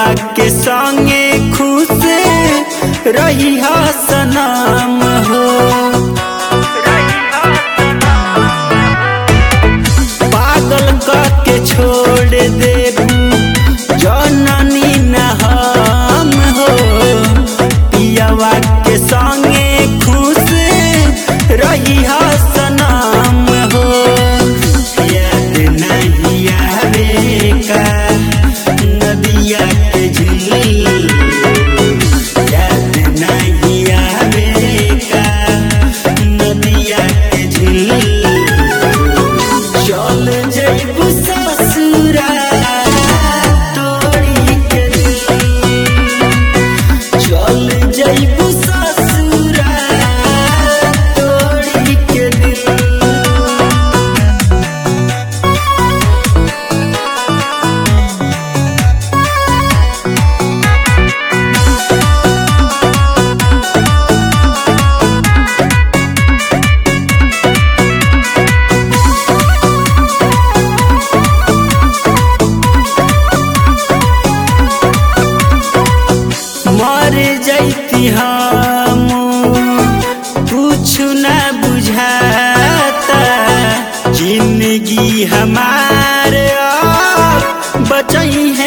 पियावा के संगे खुश रही सनम हो। पागल के छोड़ देबू जननी न हम हो। पियावा के संगे खुश रही सनम हो। याद नहीं आवे का नदिया के झील, याद नहीं आवे का नदिया के झील। चल जइबू ससुरा तोड़ी के दिल, चल जइबू ससुरा तोड़ी के दिल। मर जैती हम कुछ न बुझाता। जिंदगी हमारे बचई है